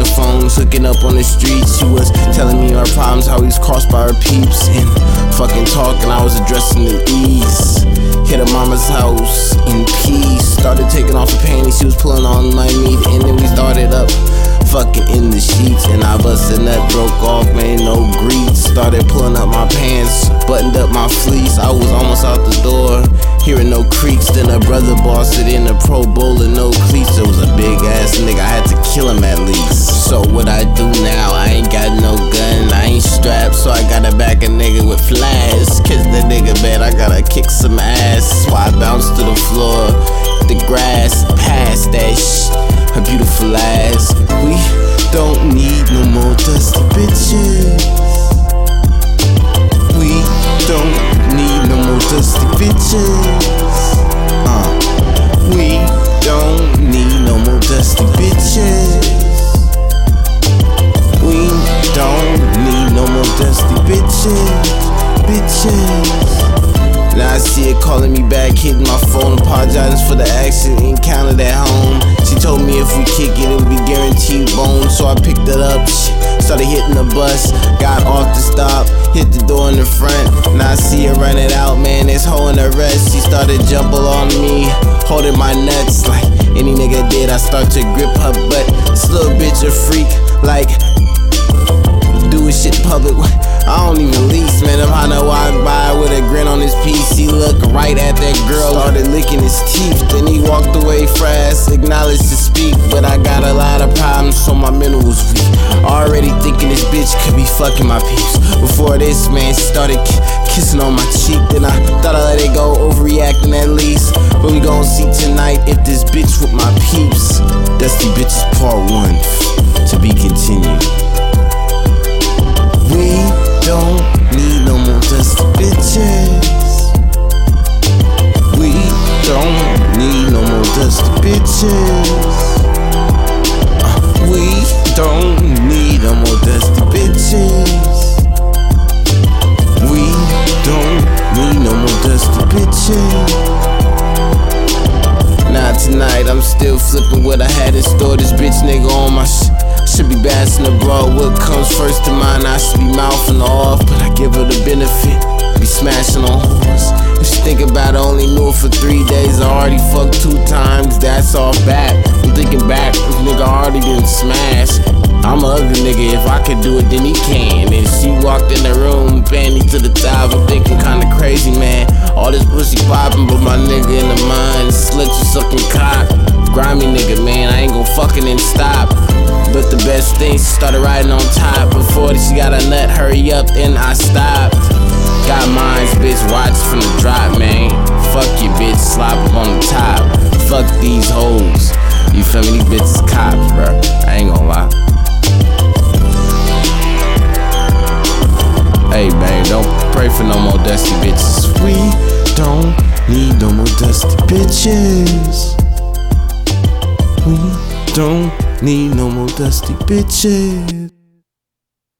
phones, hooking up on the streets. She was telling me our problems, how he was crossed by her peeps, and fucking talking, I was addressing the ease. Hit her mama's house in peace. Started taking off her panties, she was pulling on my meat, and then we started up fucking in the sheets. And I busted nut, broke off, man, no greets. Started pulling up my pants, buttoned up my fleece. I was almost out the door, hearing no creaks. Then a brother bossed it in a Pro Bowl and no cleats. It was a big ass nigga, I had to kill him at least. So what I do now, I ain't got no gun, I ain't strapped, so I gotta back a nigga with flash. Kiss the nigga bad, I gotta kick some ass. So I bounce to the floor, the grass, past that shit, her beautiful ass. We don't need no more dusty bitches. We don't need no more dusty bitches. We don't need no more dusty bitches. We don't need no more dusty bitches. Now I see her calling me back, hitting my phone, apologizing for the accident encountered at home. She told me if we kick it, it would be guaranteed bone. So I picked it up, started hitting the bus, got off the stop, hit the door in the front. Now I see her running out, man, this hoe in the rest. She started jumping on me, holding my nuts like any nigga did. I start to grip her butt, this little bitch a freak, like doing shit public. I don't even lease, man. I'm trying to walk by with a grin on his piece. He looked right at that girl, started licking his teeth. Then he walked away fast, acknowledged to speak. But I got a lot of problems, so my mental was weak. Already thinking this bitch could be fucking my peeps. Before this, man, she started kissing on my cheek. Then I thought I let it go, overreacting at least. But we gon' see tonight if this bitch with my peeps. Dusty Bitches Part 1, to be continued. We don't need no more dusty bitches. We don't need no more dusty bitches. We don't need no more dusty bitches. We don't need no more dusty bitches. Now tonight I'm still flipping what I had in store. This bitch nigga on my should be passing abroad. What comes first to mind, I should be mouthing off, but I give her the benefit, be smashing on hoes. If she think about it, only knew it for 3 days. I already fucked 2 times, that's all back. I'm thinking back, this nigga already been smashed. I'm a ugly nigga, if I could do it, then he can. And she walked in the room, panty to the top. I'm thinking kinda crazy, man. All this pussy popping, but my nigga in the mind, slut you sucking cock. Grimy nigga, man, I ain't gon' fucking and stop. But the best thing, she started riding on top. Before she got a nut, hurry up, and I stopped. Got mines, bitch, watch from the drop, man. Fuck you, bitch, slop up on the top. Fuck these hoes, you feel me? These bitches cops, bro, I ain't gon' lie. Hey, man, don't pray for no more dusty bitches. We don't need no more dusty bitches. We don't need no more dusty bitches.